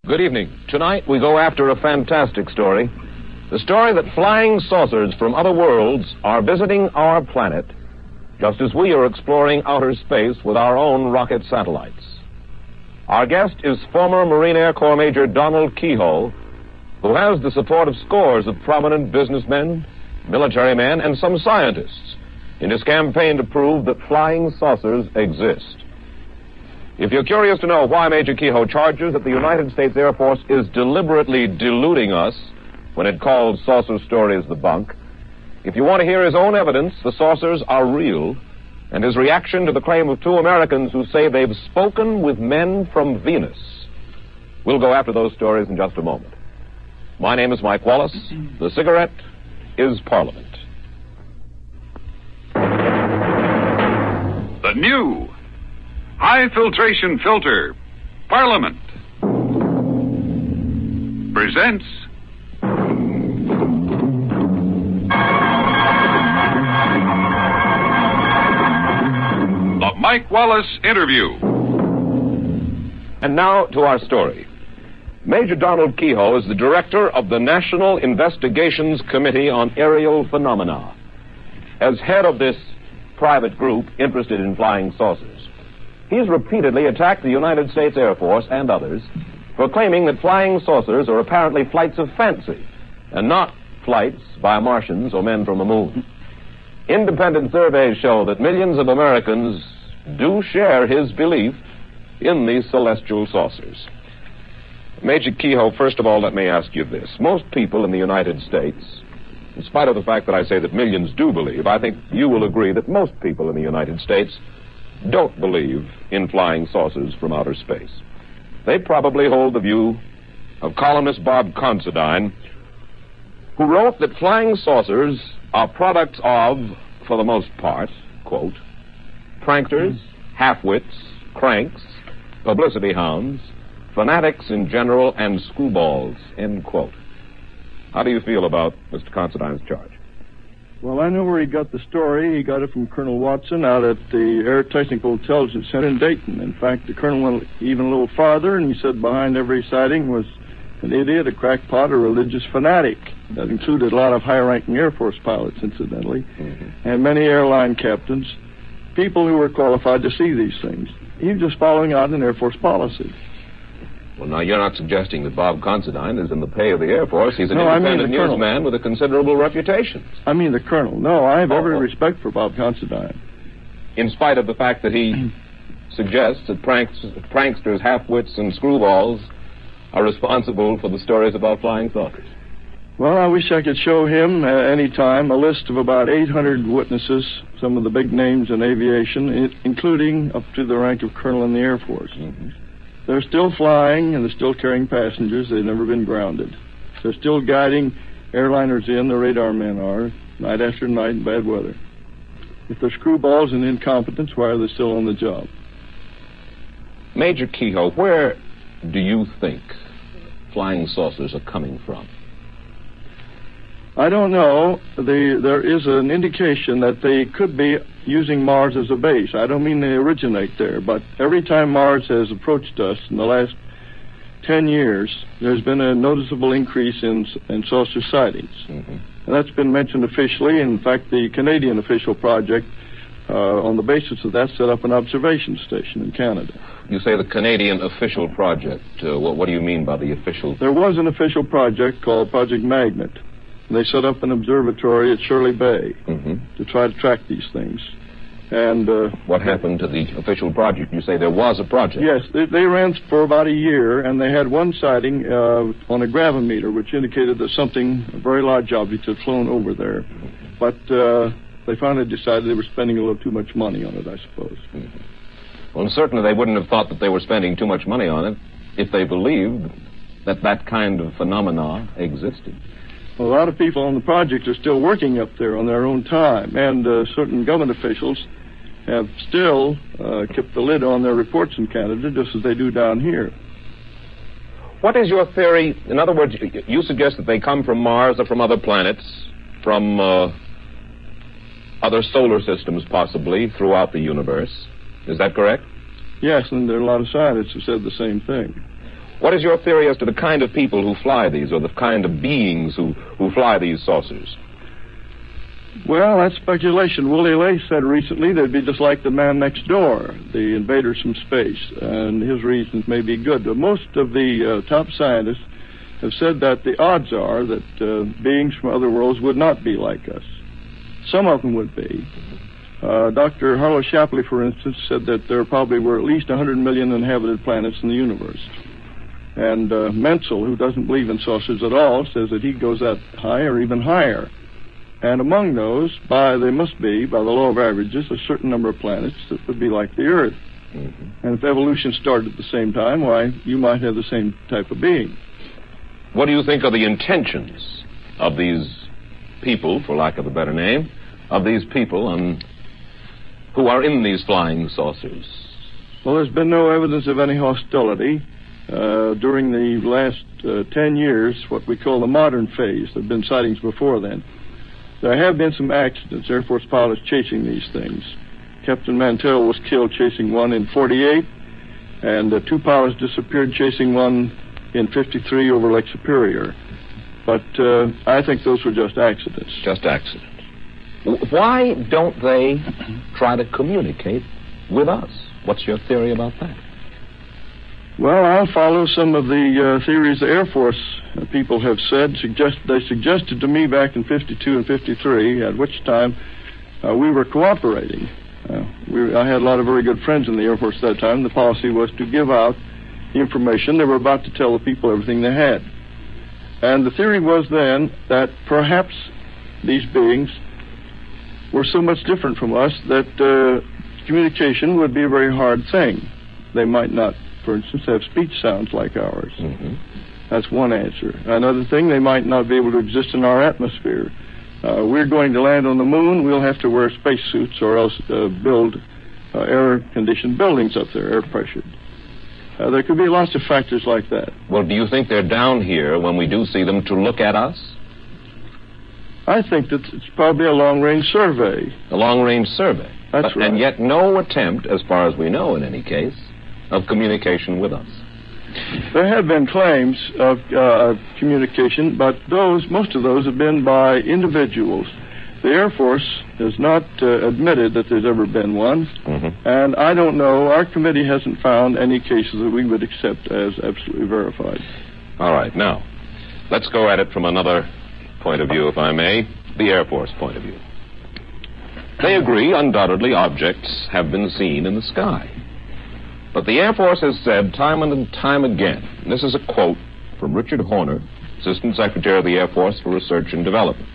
Good evening. Tonight we go after a fantastic story. The story that flying saucers from other worlds are visiting our planet, just as we are exploring outer space with our own rocket satellites. Our guest is former Marine Air Corps Major Donald Keyhoe, who has the support of scores of prominent businessmen, military men, and some scientists in his campaign to prove that flying saucers exist. If you're curious to know why Major Keyhoe charges that the United States Air Force is deliberately deluding us when it calls saucer stories the bunk, if you want to hear his own evidence the saucers are real, and his reaction to the claim of two Americans who say they've spoken with men from Venus, we'll go after those stories in just a moment. My name is Mike Wallace. The cigarette is Parliament. The new high filtration filter, Parliament, presents the Mike Wallace Interview. And now to our story. Major Donald Keyhoe is the director of the National Investigations Committee on Aerial Phenomena. As head of this private group interested in flying saucers, he's repeatedly attacked the United States Air Force and others for claiming that flying saucers are apparently flights of fancy and not flights by Martians or men from the moon. Independent surveys show that millions of Americans do share his belief in these celestial saucers. Major Keyhoe, first of all, let me ask you this. Most people in the United States, in spite of the fact that I say that millions do believe, I think you will agree that most people in the United States don't believe in flying saucers from outer space. They probably hold the view of columnist Bob Considine, who wrote that flying saucers are products of, for the most part, quote, pranksters, half-wits, cranks, publicity hounds, fanatics in general, and screwballs, end quote. How do you feel about Mr. Considine's charge? Well, I know where he got the story. He got it from Colonel Watson out at the Air Technical Intelligence Center in Dayton. In fact, the colonel went even a little farther, and he said behind every sighting was an idiot, a crackpot, a religious fanatic. That included a lot of high-ranking Air Force pilots, incidentally, and many airline captains, people who were qualified to see these things. He was just following out an Air Force policy. Well, now, you're not suggesting that Bob Considine is in the pay of the Air Force. He's an independent newsman with a considerable reputation. I mean the colonel. No, I have every respect for Bob Considine. In spite of the fact that he suggests that pranksters, half-wits, and screwballs are responsible for the stories about flying saucers. Well, I wish I could show him any time a list of about 800 witnesses, some of the big names in aviation, including up to the rank of colonel in the Air Force. They're still flying, and they're still carrying passengers. They've never been grounded. They're still guiding airliners in, the radar men are, night after night in bad weather. If they're screwballs and incompetents, why are they still on the job? Major Keyhoe, where do you think flying saucers are coming from? I don't know. There is an indication that they could be using Mars as a base. I don't mean they originate there, but every time Mars has approached us in the last 10 years, there's been a noticeable increase in saucer sightings. And that's been mentioned officially. In fact, the Canadian official project, on the basis of that, set up an observation station in Canada. You say the Canadian official project. What do you mean by the official? There was an official project called Project Magnet. They set up an observatory at Shirley Bay to try to track these things. And what happened to the official project? You say there was a project. Yes, they ran for about a year, and they had one sighting on a gravimeter, which indicated that a very large object, had flown over there. But they finally decided they were spending a little too much money on it, I suppose. Well, certainly they wouldn't have thought that they were spending too much money on it if they believed that that kind of phenomena existed. Well, a lot of people on the project are still working up there on their own time, and certain government officials have still kept the lid on their reports in Canada, just as they do down here. What is your theory? In other words, you suggest that they come from Mars or from other planets, from other solar systems possibly throughout the universe. Is that correct? Yes, and there are a lot of scientists who said the same thing. What is your theory as to the kind of people who fly these, or the kind of beings who fly these saucers? Well, that's speculation. Willie Lay said recently they'd be just like the man next door, the invaders from space, and his reasons may be good. But most of the top scientists have said that the odds are that beings from other worlds would not be like us. Some of them would be. Dr. Harlow Shapley, for instance, said that there probably were at least 100 million inhabited planets in the universe. And Menzel, who doesn't believe in saucers at all, says that he goes that high or even higher. And among those, there must be, by the law of averages, a certain number of planets that would be like the Earth. Mm-hmm. And if evolution started at the same time, why, you might have the same type of being. What do you think are the intentions of these people, for lack of a better name, of these people who are in these flying saucers? Well, there's been no evidence of any hostility. During the last 10 years, what we call the modern phase, there have been sightings before then. There have been some accidents, Air Force pilots chasing these things. Captain Mantell was killed chasing one in 48, and 2 pilots disappeared chasing one in 53 over Lake Superior. But I think those were just accidents. Just accidents. Why don't they try to communicate with us? What's your theory about that? Well, I'll follow some of the theories the Air Force people have said. They suggested to me back in 52 and 53, at which time we were cooperating. I had a lot of very good friends in the Air Force at that time. The policy was to give out the information. They were about to tell the people everything they had. And the theory was then that perhaps these beings were so much different from us that communication would be a very hard thing. They might not, for instance, have speech sounds like ours. Mm-hmm. That's one answer. Another thing, they might not be able to exist in our atmosphere. We're going to land on the moon. We'll have to wear spacesuits or else build air-conditioned buildings up there, air-pressured. There could be lots of factors like that. Well, do you think they're down here when we do see them to look at us? I think that it's probably a long-range survey. A long-range survey? That's right. And yet no attempt, as far as we know in any case, of communication with us. There have been claims of communication, but most of those have been by individuals. The Air Force has not admitted that there's ever been one, mm-hmm. and I don't know, our committee hasn't found any cases that we would accept as absolutely verified. All right, now, let's go at it from another point of view, if I may, the Air Force point of view. They agree, undoubtedly, objects have been seen in the sky. But the Air Force has said time and time again, and this is a quote from Richard Horner, Assistant Secretary of the Air Force for Research and Development.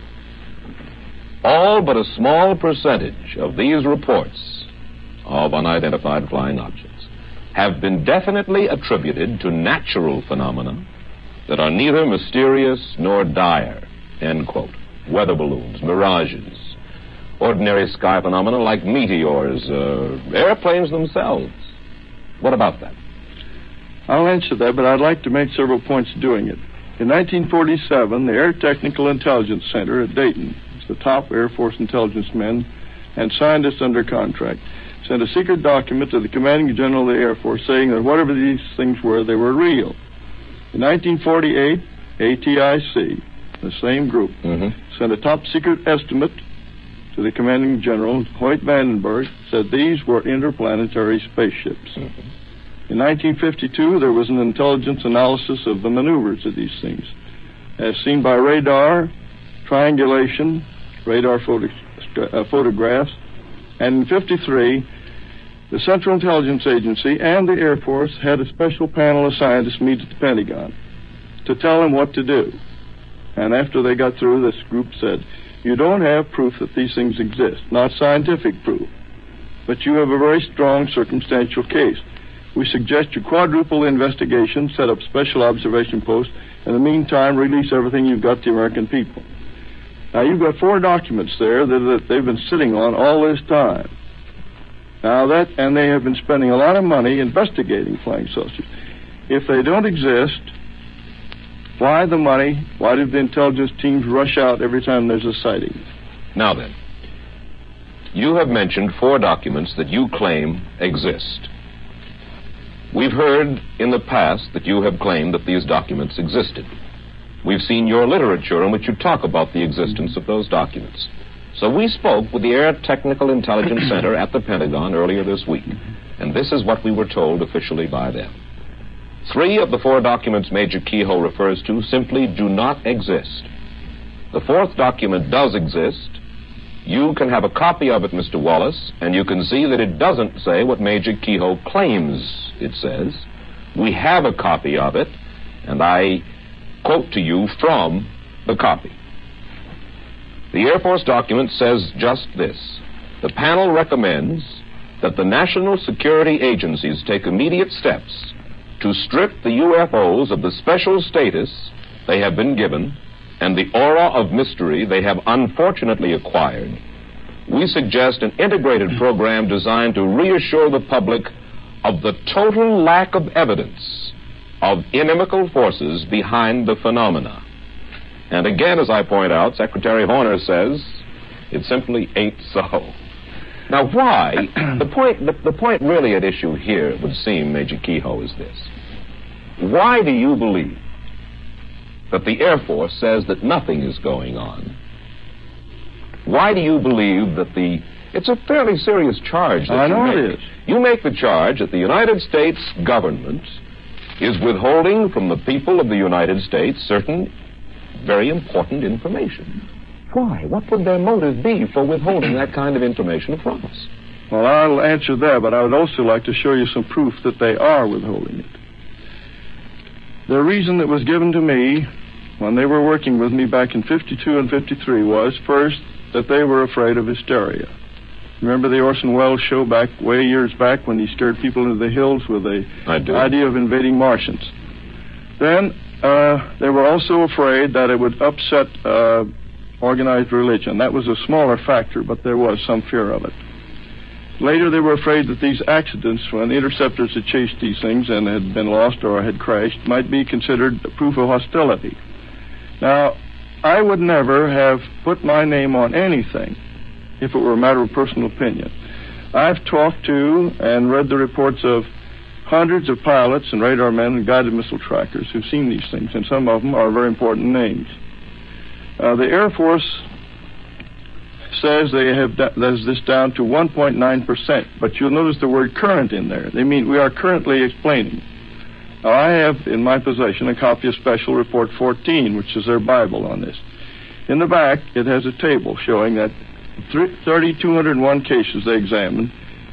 All but a small percentage of these reports of unidentified flying objects have been definitely attributed to natural phenomena that are neither mysterious nor dire, end quote. Weather balloons, mirages, ordinary sky phenomena like meteors, airplanes themselves. What about that? I'll answer that, but I'd like to make several points doing it. In 1947, the Air Technical Intelligence Center at Dayton, the top Air Force intelligence men and scientists under contract, sent a secret document to the commanding general of the Air Force saying that whatever these things were, they were real. In 1948, ATIC, the same group, sent a top secret estimate to the commanding general, Hoyt Vandenberg, said these were interplanetary spaceships. In 1952, there was an intelligence analysis of the maneuvers of these things, as seen by radar, triangulation, radar photographs, and in 1953, the Central Intelligence Agency and the Air Force had a special panel of scientists meet at the Pentagon to tell them what to do. And after they got through, this group said, you don't have proof that these things exist, not scientific proof, but you have a very strong circumstantial case. We suggest you quadruple the investigation, set up special observation posts, and in the meantime, release everything you've got to the American people. Now, you've got 4 documents there that they've been sitting on all this time. Now, and they have been spending a lot of money investigating flying saucers. If they don't exist, why the money? Why did the intelligence teams rush out every time there's a sighting? Now then, you have mentioned 4 documents that you claim exist. We've heard in the past that you have claimed that these documents existed. We've seen your literature in which you talk about the existence of those documents. So we spoke with the Air Technical Intelligence Center at the Pentagon earlier this week, and this is what we were told officially by them. 3 of the 4 documents Major Kehoe refers to simply do not exist. The 4th document does exist. You can have a copy of it, Mr. Wallace, and you can see that it doesn't say what Major Kehoe claims it says. We have a copy of it, and I quote to you from the copy. The Air Force document says just this: the panel recommends that the national security agencies take immediate steps to strip the UFOs of the special status they have been given and the aura of mystery they have unfortunately acquired. We suggest an integrated program designed to reassure the public of the total lack of evidence of inimical forces behind the phenomena. And again, as I point out, Secretary Horner says it simply ain't so. Now, why? The point really at issue here, it would seem, Major Kehoe, is this. Why do you believe that the Air Force says that nothing is going on? Why do you believe that it's a fairly serious charge that I know you make. It is. You make the charge that the United States government is withholding from the people of the United States certain very important information. Why? What would their motive be for withholding that kind of information from us? Well, I'll answer that, but I would also like to show you some proof that they are withholding it. The reason that was given to me when they were working with me back in 52 and 53 was, first, that they were afraid of hysteria. Remember the Orson Welles show way years back when he scared people into the hills with the idea of invading Martians? Then they were also afraid that it would upset organized religion. That was a smaller factor, but there was some fear of it. Later, they were afraid that these accidents, when the interceptors had chased these things and had been lost or had crashed, might be considered proof of hostility. Now, I would never have put my name on anything if it were a matter of personal opinion. I've talked to and read the reports of hundreds of pilots and radar men and guided missile trackers who've seen these things, and some of them are very important names. The Air Force says they have this down to 1.9%, but you'll notice the word current in there. They mean we are currently explaining. Now, I have in my possession a copy of Special Report 14, which is their Bible on this. In the back, it has a table showing that 3,201 cases they examined,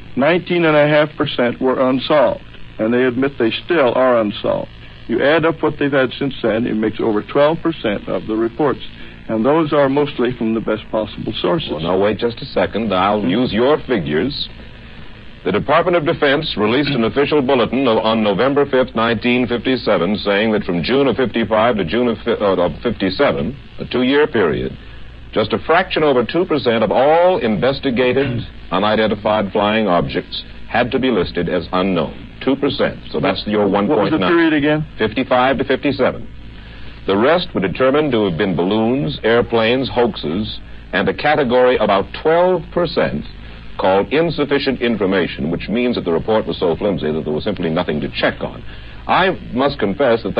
19.5% were unsolved, and they admit they still are unsolved. You add up what they've had since then, it makes over 12% of the reports. And those are mostly from the best possible sources. Well, now, wait just a second. I'll use your figures. The Department of Defense released an official bulletin on November 5th, 1957, saying that from June of 55 to June of 57, a 2-year period, just a fraction over 2% of all investigated unidentified flying objects had to be listed as unknown. 2%. So that's your 1.9. What was the period again? 55 to 57. The rest were determined to have been balloons, airplanes, hoaxes, and a category about 12% called insufficient information, which means that the report was so flimsy that there was simply nothing to check on. I must confess that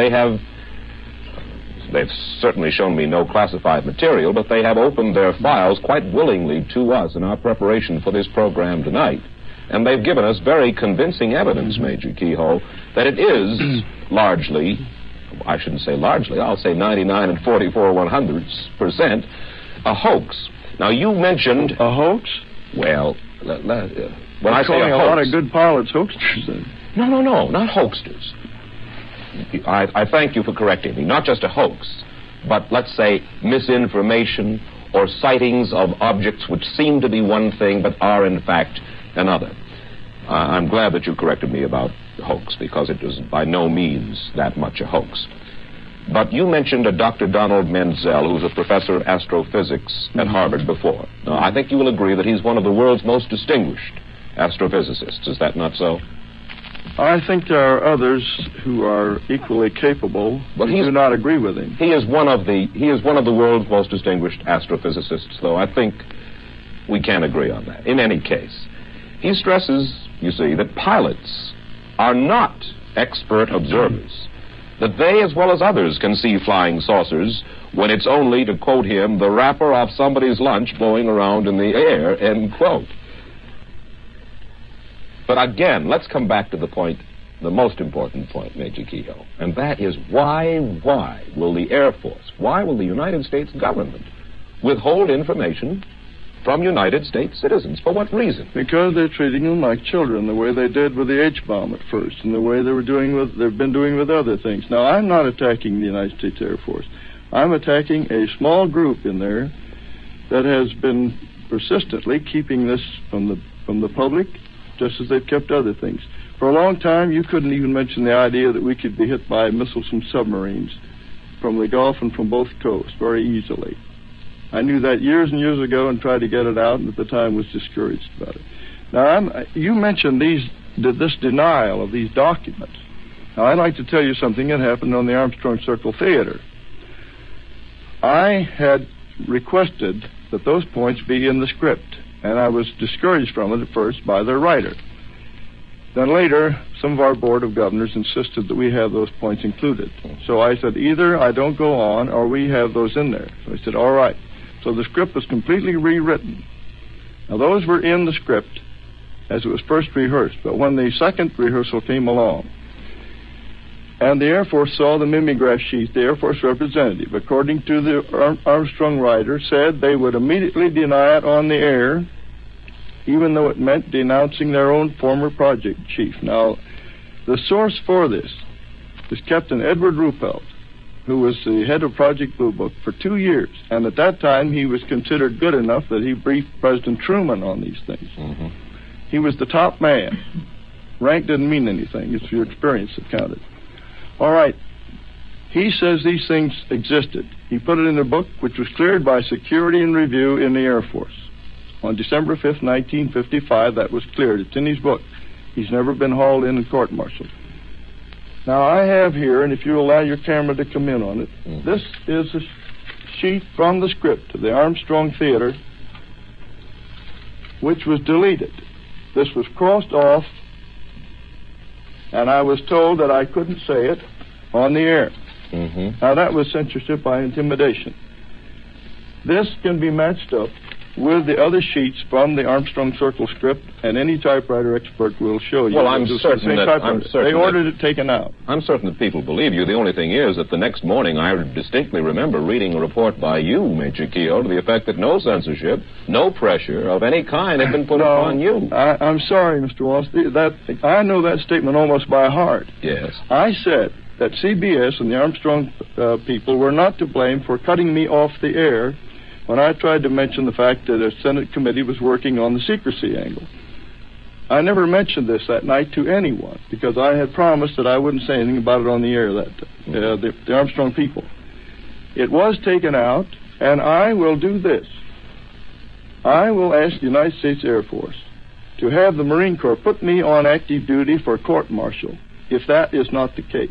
they've certainly shown me no classified material, but they have opened their files quite willingly to us in our preparation for this program tonight. And they've given us very convincing evidence, Major Kehoe, that it is largely, I shouldn't say largely, I'll say 99 and 44/100% a hoax. Now, you mentioned... A hoax? Well, when I say a hoax... a lot of good pilots hoaxsters, then. No, not hoaxsters. I thank you for correcting me. Not just a hoax, but let's say misinformation or sightings of objects which seem to be one thing but are in fact another. I'm glad that you corrected me about hoax, because it was by no means that much a hoax. But you mentioned a Dr. Donald Menzel, who's a professor of astrophysics at Harvard before. Now, I think you will agree that he's one of the world's most distinguished astrophysicists. Is that not so? I think there are others who are equally capable, but do not agree with him. He is one of the world's most distinguished astrophysicists, though I think we can agree on that. In any case, he stresses, you see, that pilots are not expert observers, that they, as well as others, can see flying saucers when it's only, to quote him, the wrapper off somebody's lunch blowing around in the air, end quote. But again, let's come back to the point, the most important point, Major Kehoe, and that is why will the Air Force, why will the United States government withhold information from United States citizens? For what reason? Because they're treating them like children, the way they did with the H-bomb at first, and the way they've been doing with other things. Now, I'm not attacking the United States Air Force. I'm attacking a small group in there that has been persistently keeping this from the public, just as they've kept other things. For a long time, you couldn't even mention the idea that we could be hit by missiles from submarines from the Gulf and from both coasts very easily. I knew that years and years ago and tried to get it out, and at the time was discouraged about it. Now, you mentioned this denial of these documents. Now, I'd like to tell you something that happened on the Armstrong Circle Theater. I had requested that those points be in the script, and I was discouraged from it at first by their writer. Then later, some of our Board of Governors insisted that we have those points included. So I said, either I don't go on or we have those in there. So I said, all right. So the script was completely rewritten. Now, those were in the script as it was first rehearsed, but when the second rehearsal came along, and the Air Force saw the mimeograph sheet, the Air Force representative, according to the Armstrong writer, said they would immediately deny it on the air, even though it meant denouncing their own former project chief. Now, the source for this is Captain Edward Ruppelt, who was the head of Project Blue Book for 2 years, and at that time he was considered good enough that he briefed President Truman on these things. Mm-hmm. He was the top man. Rank didn't mean anything. It's your experience that counted. All right. He says these things existed. He put it in a book which was cleared by Security and Review in the Air Force. On December 5th, 1955, that was cleared. It's in his book. He's never been hauled in and court-martialed. Now, I have here, and if you allow your camera to come in on it, this is a sheet from the script of the Armstrong Theater, which was deleted. This was crossed off, and I was told that I couldn't say it on the air. Mm-hmm. Now, that was censorship by intimidation. This can be matched up with the other sheets from the Armstrong Circle script, and any typewriter expert will show you. Well, I'm certain they ordered it taken out. I'm certain that people believe you. The only thing is that the next morning I distinctly remember reading a report by you, Major Kehoe, to the effect that no censorship, no pressure of any kind had been put upon you. I'm sorry, Mr. Wallace. I know that statement almost by heart. Yes. I said that CBS and the Armstrong people were not to blame for cutting me off the air when I tried to mention the fact that a Senate committee was working on the secrecy angle. I never mentioned this that night to anyone because I had promised that I wouldn't say anything about it on the air that day, the Armstrong people. It was taken out, and I will do this. I will ask the United States Air Force to have the Marine Corps put me on active duty for court-martial if that is not the case.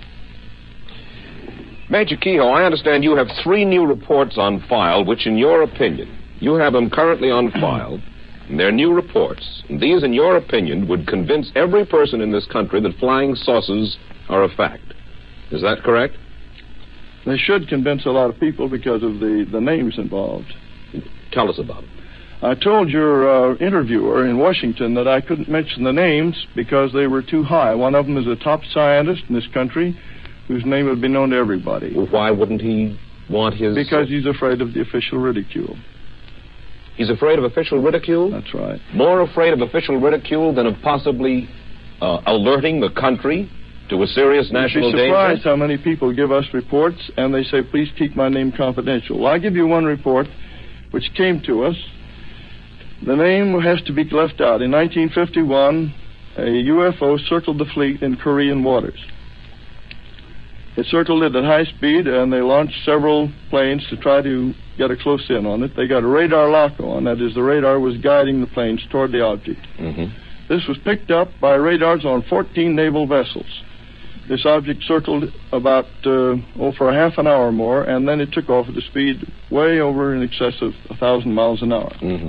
Major Kehoe, I understand you have 3 new reports on file, which, in your opinion, you have them currently on file, and they're new reports. And these, in your opinion, would convince every person in this country that flying saucers are a fact. Is that correct? They should convince a lot of people because of the names involved. Tell us about it. I told your interviewer in Washington that I couldn't mention the names because they were too high. One of them is a top scientist in this country whose name would be known to everybody. Well, why wouldn't he want his... Because he's afraid of the official ridicule. He's afraid of official ridicule? That's right. More afraid of official ridicule than of possibly alerting the country to a serious national danger? You'd be surprised how many people give us reports and they say, please keep my name confidential. Well, I'll give you one report which came to us. The name has to be left out. In 1951, a UFO circled the fleet in Korean waters. It circled it at high speed, and they launched several planes to try to get a close in on it. They got a radar lock on. That is, the radar was guiding the planes toward the object. Mm-hmm. This was picked up by radars on 14 naval vessels. This object circled about, for a half an hour or more, and then it took off at a speed way over in excess of 1,000 miles an hour. Mm-hmm.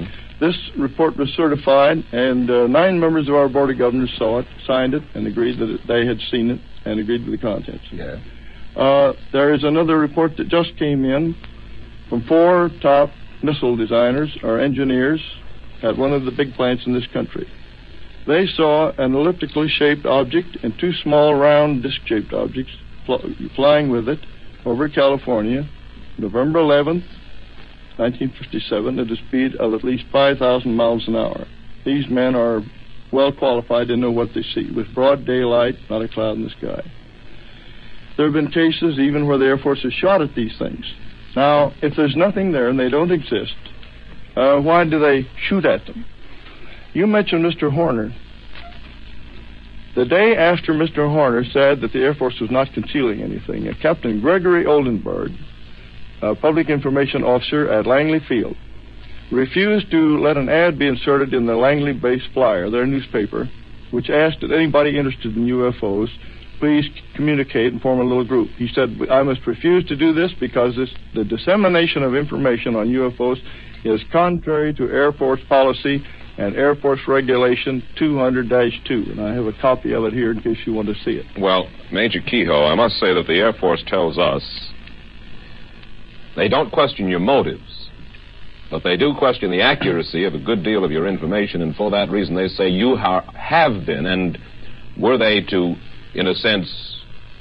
This report was certified, and 9 members of our Board of Governors saw it, signed it, and agreed that they had seen it and agreed with the contents. Yeah. There is another report that just came in from 4 top missile designers or engineers at one of the big plants in this country. They saw an elliptically shaped object and 2 small round disc-shaped objects flying with it over California, November 11th, 1957, at a speed of at least 5,000 miles an hour. These men are well qualified to know what they see, with broad daylight, not a cloud in the sky. There have been cases even where the Air Force has shot at these things. Now, if there's nothing there and they don't exist, why do they shoot at them? You mentioned Mr. Horner. The day after Mr. Horner said that the Air Force was not concealing anything, Captain Gregory Oldenburg, a public information officer at Langley Field, refused to let an ad be inserted in the Langley Base Flyer, their newspaper, which asked that anybody interested in UFOs please communicate and form a little group. He said, I must refuse to do this because the dissemination of information on UFOs is contrary to Air Force policy and Air Force Regulation 200-2. And I have a copy of it here in case you want to see it. Well, Major Kehoe, I must say that the Air Force tells us they don't question your motives, but they do question the accuracy of a good deal of your information, and for that reason they say you have been, and were they to, in a sense,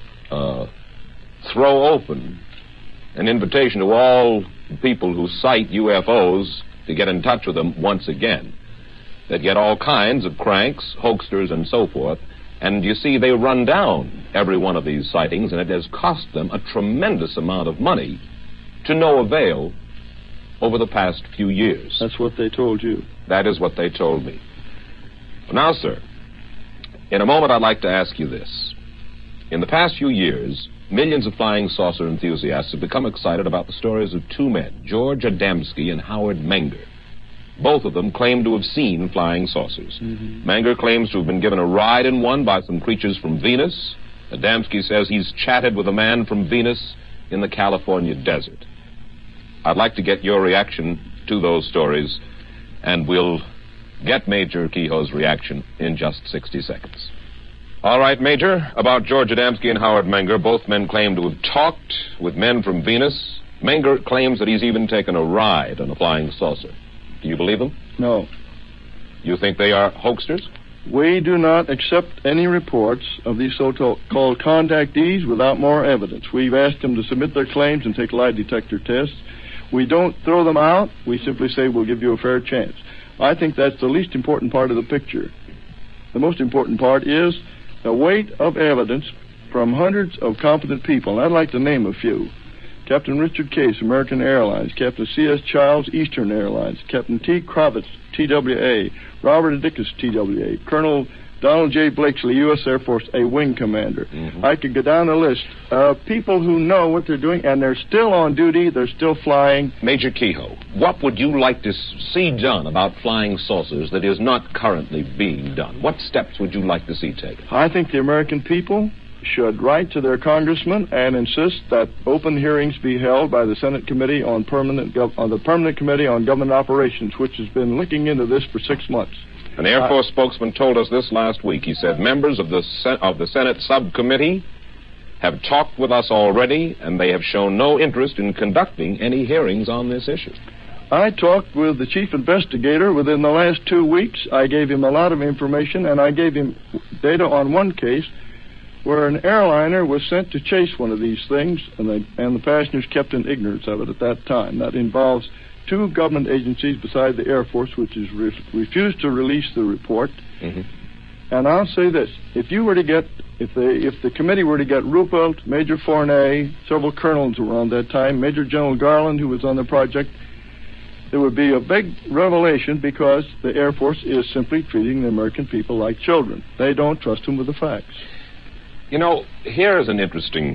throw open an invitation to all people who cite UFOs to get in touch with them once again. They'd get all kinds of cranks, hoaxers, and so forth, and you see, they run down every one of these sightings, and it has cost them a tremendous amount of money to no avail over the past few years. That's what they told you. That is what they told me. Now, sir, in a moment I'd like to ask you this. In the past few years, millions of flying saucer enthusiasts have become excited about the stories of 2 men, George Adamski and Howard Menger. Both of them claim to have seen flying saucers. Mm-hmm. Menger claims to have been given a ride in one by some creatures from Venus. Adamski says he's chatted with a man from Venus in the California desert. I'd like to get your reaction to those stories, and we'll get Major Kehoe's reaction in just 60 seconds. All right, Major, about George Adamski and Howard Menger, both men claim to have talked with men from Venus. Menger claims that he's even taken a ride on a flying saucer. Do you believe them? No. You think they are hoaxers? We do not accept any reports of these so-called contactees without more evidence. We've asked them to submit their claims and take lie detector tests. We don't throw them out. We simply say we'll give you a fair chance. I think that's the least important part of the picture. The most important part is the weight of evidence from hundreds of competent people. And I'd like to name a few. Captain Richard Case, American Airlines. Captain C.S. Childs, Eastern Airlines. Captain T. Kravitz, TWA. Robert Dickus, TWA. Colonel Donald J. Blakesley, U.S. Air Force, a wing commander. Mm-hmm. I could go down the list of people who know what they're doing, and they're still on duty, they're still flying. Major Kehoe, what would you like to see done about flying saucers that is not currently being done? What steps would you like to see taken? I think the American people should write to their congressman and insist that open hearings be held by the Senate Committee on the Permanent Committee on Government Operations, which has been looking into this for 6 months. An Air Force spokesman told us this last week. He said members of the Senate subcommittee have talked with us already, and they have shown no interest in conducting any hearings on this issue. I talked with the chief investigator within the last 2 weeks. I gave him a lot of information, and I gave him data on one case where an airliner was sent to chase one of these things, and the passengers kept in ignorance of it at that time. That involves 2 government agencies beside the Air Force, which has refused to release the report. Mm-hmm. And I'll say this: if the committee were to get Ruppelt, Major Fournet, several colonels who were on that time, Major General Garland, who was on the project, there would be a big revelation, because the Air Force is simply treating the American people like children. They don't trust them with the facts. You know, here is an interesting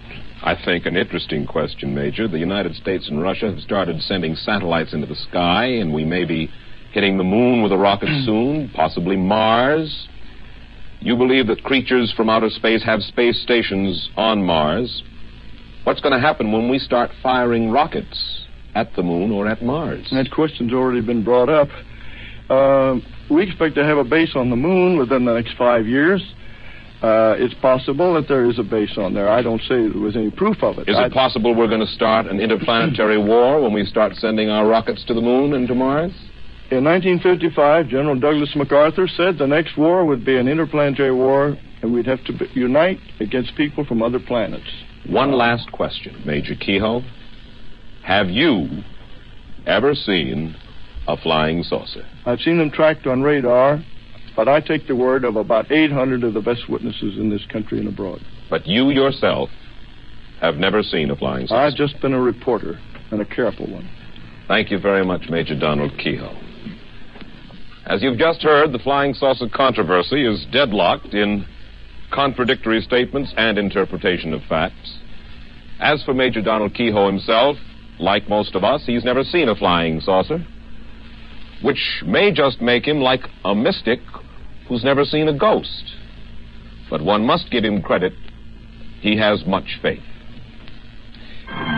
question, Major. The United States and Russia have started sending satellites into the sky, and we may be hitting the moon with a rocket soon, possibly Mars. You believe that creatures from outer space have space stations on Mars. What's going to happen when we start firing rockets at the moon or at Mars? That question's already been brought up. We expect to have a base on the moon within the next 5 years. It's possible that there is a base on there. I don't say there was any proof of it. Is it possible we're going to start an interplanetary war when we start sending our rockets to the moon and to Mars? In 1955, General Douglas MacArthur said the next war would be an interplanetary war, and we'd have to unite against people from other planets. One last question, Major Kehoe. Have you ever seen a flying saucer? I've seen them tracked on radar, but I take the word of about 800 of the best witnesses in this country and abroad. But you yourself have never seen a flying saucer? I've just been a reporter, and a careful one. Thank you very much, Major Donald Kehoe. As you've just heard, the flying saucer controversy is deadlocked in contradictory statements and interpretation of facts. As for Major Donald Kehoe himself, like most of us, he's never seen a flying saucer, which may just make him like a mystic who's never seen a ghost. But one must give him credit. He has much faith.